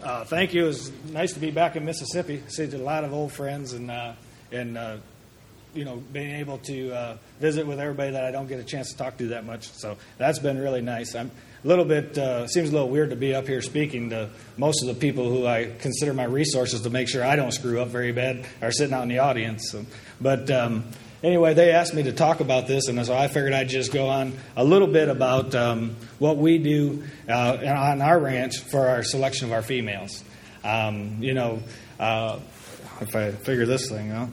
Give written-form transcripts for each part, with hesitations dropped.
Thank you. It was nice to be back in Mississippi. See a lot of old friends and being able to visit with everybody that I don't get a chance to talk to that much. So that's been really nice. I'm a little bit, seems a little weird to be up here speaking to most of the people who I consider my resources to make sure I don't screw up very bad are sitting out in the audience. But anyway, they asked me to talk about this, and so I figured I'd just go on a little bit about what we do on our ranch for our selection of our females. If I figure this thing out.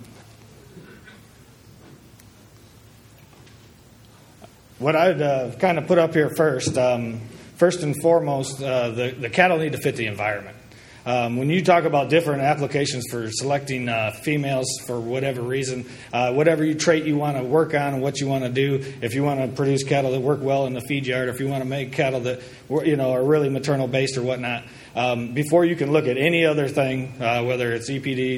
What I'd kind of put up here first and foremost, the cattle need to fit the environment. When you talk about different applications for selecting females for whatever reason, whatever trait you want to work on and what you want to do, if you want to produce cattle that work well in the feed yard, or if you want to make cattle that are really maternal based or whatnot, before you can look at any other thing, whether it's EPDs,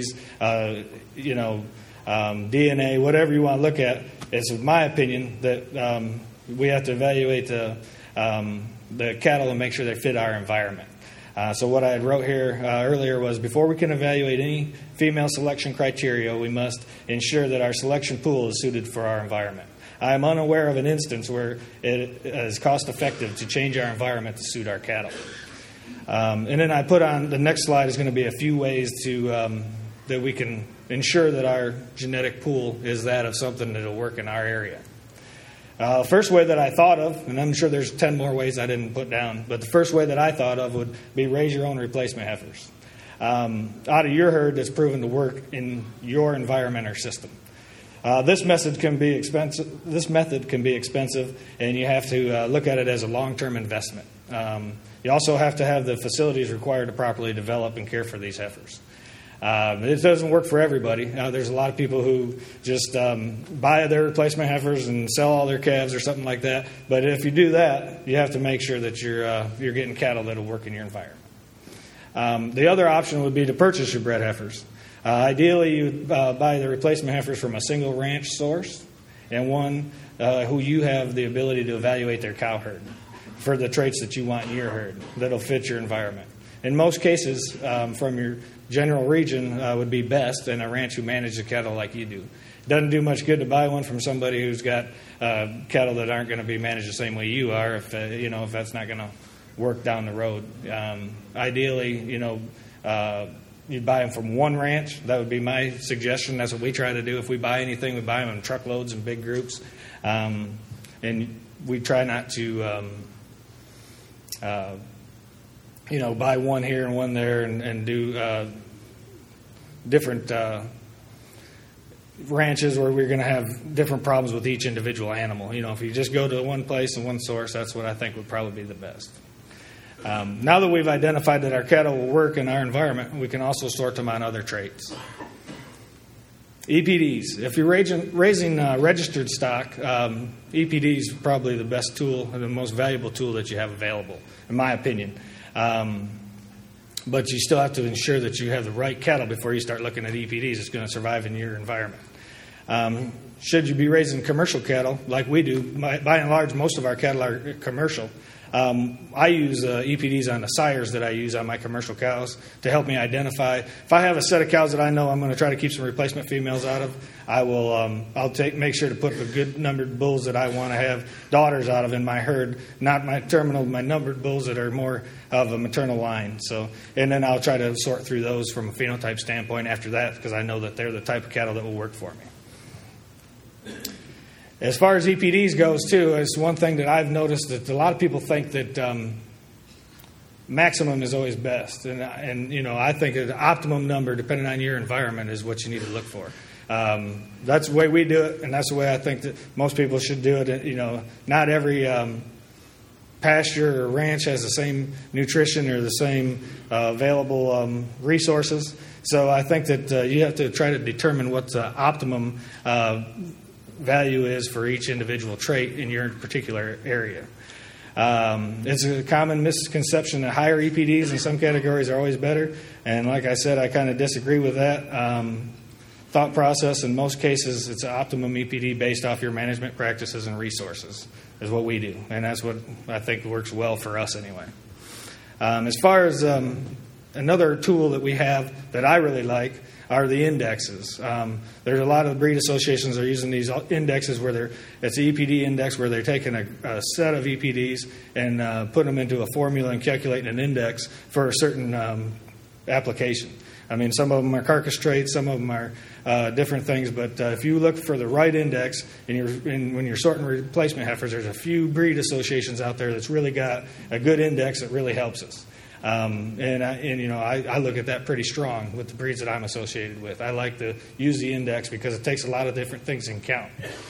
DNA, whatever you want to look at, it's my opinion that we have to evaluate the cattle and make sure they fit our environment. So what I had wrote here earlier was, before we can evaluate any female selection criteria, we must ensure that our selection pool is suited for our environment. I am unaware of an instance where it is cost effective to change our environment to suit our cattle. And then I put on the next slide is going to be a few ways to that we can ensure that our genetic pool is that of something that will work in our area. First way that I thought of, and I'm sure there's 10 more ways I didn't put down, but the first way that I thought of would be raise your own replacement heifers out of your herd that's proven to work in your environment or system. This method can be expensive, and you have to look at it as a long-term investment. You also have to have the facilities required to properly develop and care for these heifers. It doesn't work for everybody. There's a lot of people who just buy their replacement heifers and sell all their calves or something like that. But if you do that, you have to make sure that you're getting cattle that will work in your environment. The other option would be to purchase your bred heifers. Ideally, you buy the replacement heifers from a single ranch source and one who you have the ability to evaluate their cow herd for the traits that you want in your herd that'll fit your environment. In most cases, from your general region would be best, and a ranch who manages the cattle like you do. It doesn't do much good to buy one from somebody who's got cattle that aren't going to be managed the same way you are if that's not going to work down the road. Ideally, you'd buy them from one ranch. That would be my suggestion. That's what we try to do. If we buy anything, we buy them in truckloads and big groups. And we try not to buy one here and one there and do different ranches where we're going to have different problems with each individual animal. If you just go to one place and one source, that's what I think would probably be the best. Now that we've identified that our cattle will work in our environment, we can also sort them on other traits. EPDs. If you're raising registered stock, EPD is probably the best tool and the most valuable tool that you have available, in my opinion. But you still have to ensure that you have the right cattle before you start looking at EPDs. It's going to survive in your environment. Should you be raising commercial cattle, like we do, by and large, most of our cattle are commercial. I use EPDs on the sires that I use on my commercial cows to help me identify. If I have a set of cows that I know I'm going to try to keep some replacement females out of, I'll make sure to put the good numbered bulls that I want to have daughters out of in my herd, not my numbered bulls that are more of a maternal line. And then I'll try to sort through those from a phenotype standpoint after that, because I know that they're the type of cattle that will work for me. As far as EPDs goes, too, it's one thing that I've noticed that a lot of people think that maximum is always best. And I think an optimum number, depending on your environment, is what you need to look for. That's the way we do it, and that's the way I think that most people should do it. Not every pasture or ranch has the same nutrition or the same available resources. So I think that you have to try to determine what the optimum value is for each individual trait in your particular area. It's a common misconception that higher EPDs in some categories are always better, and like I said, I kind of disagree with that thought process. In most cases, it's an optimum EPD based off your management practices and resources is what we do, and that's what I think works well for us anyway. As far as Another tool that we have that I really like are the indexes. There's a lot of breed associations that are using these indexes where it's an EPD index where they're taking a set of EPDs and putting them into a formula and calculating an index for a certain application. I mean, some of them are carcass traits, some of them are different things, but if you look for the right index when you're sorting replacement heifers, there's a few breed associations out there that's really got a good index that really helps us. I look at that pretty strong with the breeds that I'm associated with. I like to use the index because it takes a lot of different things in count.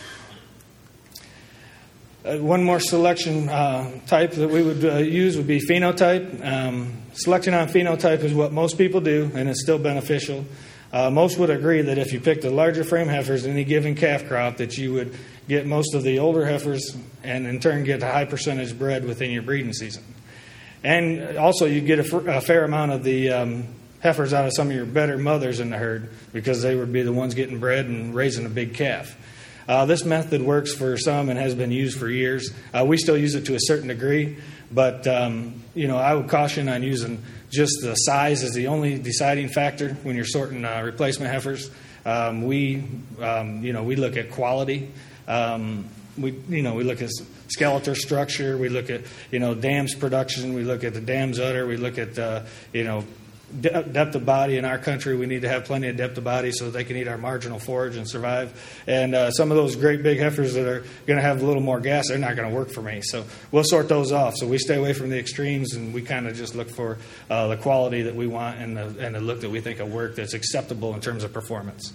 One more selection type that we would use would be phenotype. Selecting on phenotype is what most people do, and it's still beneficial. Most would agree that if you picked the larger frame heifers in any given calf crop, that you would get most of the older heifers and in turn get a high percentage bred within your breeding season. And also you get a fair amount of the heifers out of some of your better mothers in the herd because they would be the ones getting bred and raising a big calf. This method works for some and has been used for years. We still use it to a certain degree, but I would caution on using just the size as the only deciding factor when you're sorting replacement heifers. We look at quality. We look at skeletal structure. We look at dams production. We look at the dam's udder. We look at depth of body. In our country, we need to have plenty of depth of body so they can eat our marginal forage and survive. And some of those great big heifers that are going to have a little more gas, they're not going to work for me. So we'll sort those off. So we stay away from the extremes, and we kind of just look for the quality that we want and the look that we think will work that's acceptable in terms of performance.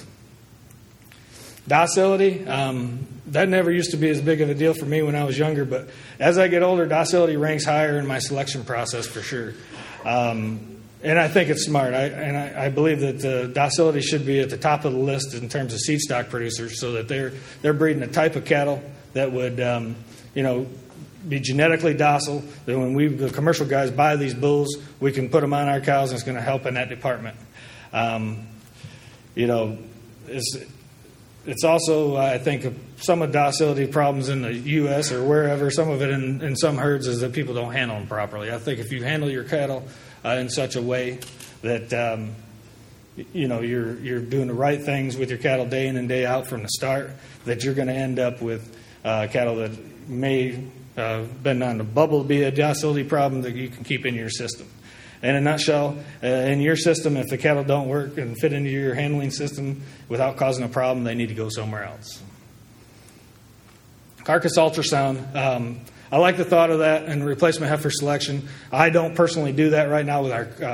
Docility, that never used to be as big of a deal for me when I was younger, but as I get older, docility ranks higher in my selection process for sure. And I think it's smart. I believe that docility should be at the top of the list in terms of seed stock producers so that they're breeding a type of cattle that would, be genetically docile, that when the commercial guys buy these bulls, we can put them on our cows and it's going to help in that department. It's also, I think, some of docility problems in the U.S. or wherever, some of it in some herds is that people don't handle them properly. I think if you handle your cattle in such a way that, you're doing the right things with your cattle day in and day out from the start, that you're going to end up with cattle that may been on the bubble to be a docility problem that you can keep in your system. In a nutshell, in your system, if the cattle don't work and fit into your handling system without causing a problem, they need to go somewhere else. Carcass ultrasound. I like the thought of that in replacement heifer selection. I don't personally do that right now with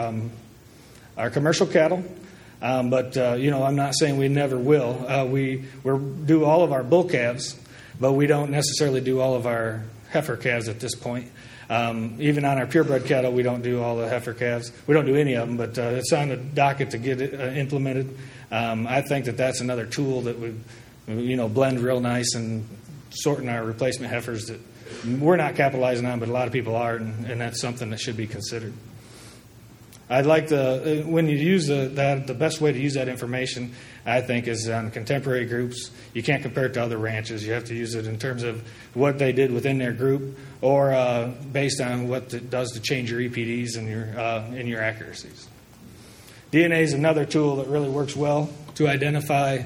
our commercial cattle, but I'm not saying we never will. We do all of our bull calves, but we don't necessarily do all of our heifer calves at this point. Even on our purebred cattle, we don't do all the heifer calves. We don't do any of them, but it's on the docket to get it implemented. I think that's another tool that would, blend real nice and sorting our replacement heifers that we're not capitalizing on, but a lot of people are, and that's something that should be considered. I'd like when you use the best way to use that information, I think, is on contemporary groups. You can't compare it to other ranches. You have to use it in terms of what they did within their group, or based on what it does to change your EPDs and your accuracies. DNA is another tool that really works well to identify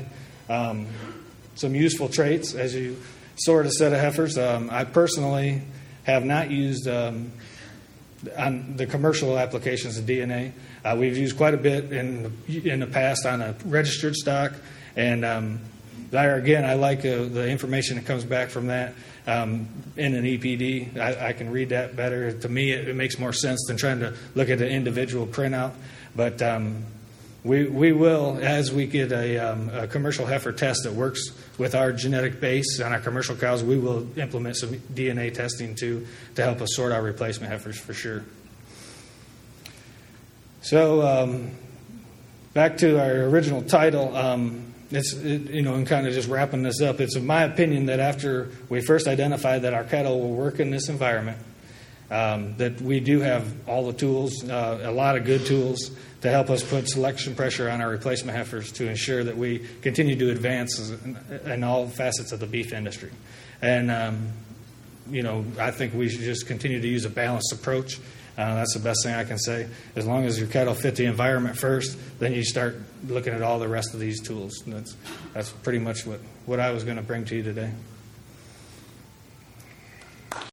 some useful traits as you sort a set of heifers. I personally have not used on the commercial applications of DNA. We've used quite a bit in the past on a registered stock, and there again, I like the information that comes back from that in an EPD. I can read that better. To me, it makes more sense than trying to look at an individual printout. But we will, as we get a commercial heifer test that works with our genetic base on our commercial cows, we will implement some DNA testing to help us sort our replacement heifers for sure. So back to our original title, and kind of just wrapping this up, it's in my opinion that after we first identified that our cattle will work in this environment, that we do have all the tools, a lot of good tools to help us put selection pressure on our replacement heifers to ensure that we continue to advance in all facets of the beef industry. And, I think we should just continue to use a balanced approach That's the best thing I can say. As long as your cattle fit the environment first, then you start looking at all the rest of these tools. And that's pretty much what I was going to bring to you today.